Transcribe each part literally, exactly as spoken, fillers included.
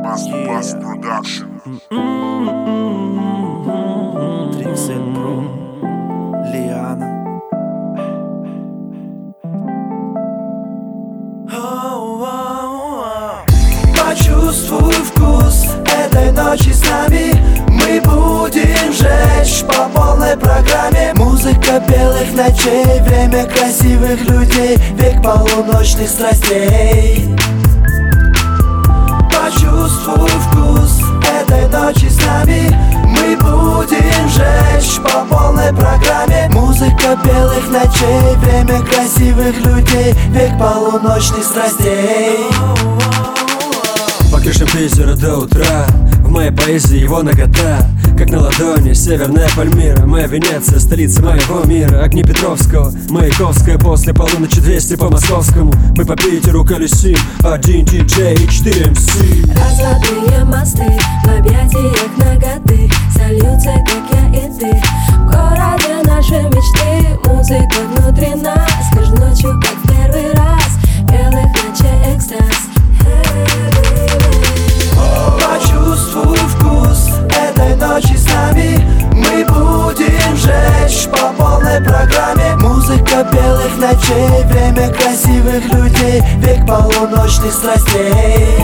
Bust Bust Production. Триксель Про, Лиана. Почувствуй вкус этой ночи с нами. Мы будем жечь по полной программе. Музыка белых ночей, время красивых людей, век полуночных страстей. Почувствуй вкус этой ночи с нами. Мы будем жечь по полной программе. Музыка белых ночей, время красивых людей, век полуночных страстей. По крышам Питера до утра, в моей поэзии его нагота, как на ладони северная Пальмира. Моя Венеция, столица моего мира. Огни Петровского, Маяковская, после полуночи двести по московскому. Мы по Питеру колесим, один диджей и четыре эм си. Разлатые мосты в объятиях наготы сольются, как я и ты. В городе наши мечты, музыка внутри нас. Каждой ночью, как в первый раз, белых ночей экстаз. Почувствуй вкус этой ночи с нами. Мы будем жечь по полной программе. Музыка белых ночей, время красивых людей, век полуночных страстей.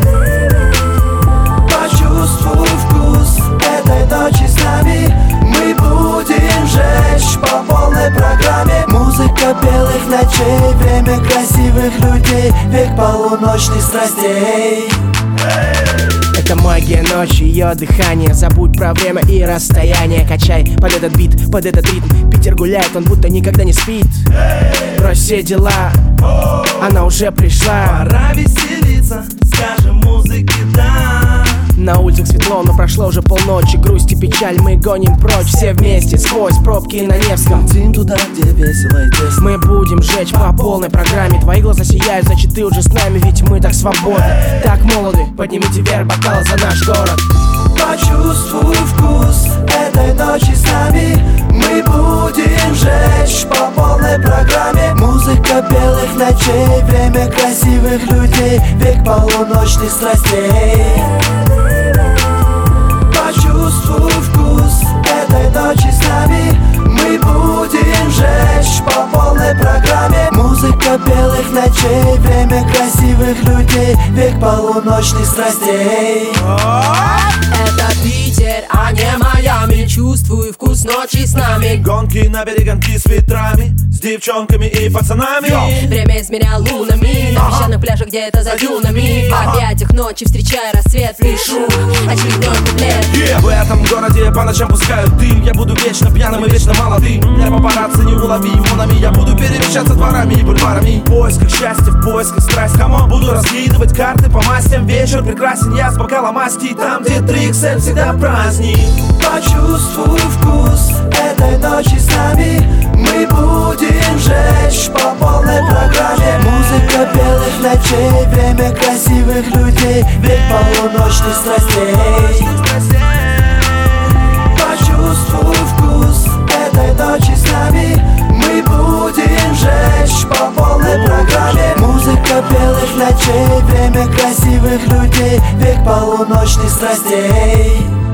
Почувствуй вкус этой ночи с нами. Мы будем жечь по полной программе. Музыка белых ночей, время красивых людей, век полуночных страстей. Это магия ночи, ее дыхание. Забудь про время и расстояние. Качай под этот бит, под этот ритм. Питер гуляет, он будто никогда не спит. Брось все дела, она уже пришла. Пора веселиться, скажем музыке да. На улицах светло, но прошло уже полночи. Грусть и печаль мы гоним прочь. Все вместе, сквозь пробки на Невском. Летим туда, где весело и тесно. Мы будем жечь по полной программе. Твои глаза сияют, значит ты уже с нами. Ведь мы так свободны, так молоды. Поднимите вверх бокалы за наш город. Почувствуй вкус этой ночи с нами. Мы будем жечь по полной программе. Музыка белых ночей, время красивых людей, век полуночных страстей. Почувствуй вкус этой ночи с нами. Мы будем жечь по полной программе. Музыка белых ночей, время красивых людей, век полуночных страстей. Это Питер, а не Майами. Чувствую вкус ночи с нами. Гонки на береганки с ветрами, с девчонками и пацанами. Время измерял лунами на песчаных пляжах где-то за дюнами. В объятиях ночи, встречая рассвет, пишу очередной куплет. Yeah. В этом городе по ночам пускают дым. Я буду вечно пьяным и вечно молодым. Для папарацци неуловимыми. Я буду перемещаться дворами и бульварами. В поисках счастья, в поисках страсть. Камон, буду раскидывать карты по мастям. Вечер прекрасен, я с бокалом масти. Там, где Триксель всегда праздник. Почувствуй вкус этой ночи с нами. Мы будем жечь по полной программе. Музыка белых ночей, время красивых людей, век полуночных страстей. Почувствуй вкус этой ночи с нами. Мы будем жечь по полной программе. Музыка белых ночей, время красивых людей, век полуночных страстей.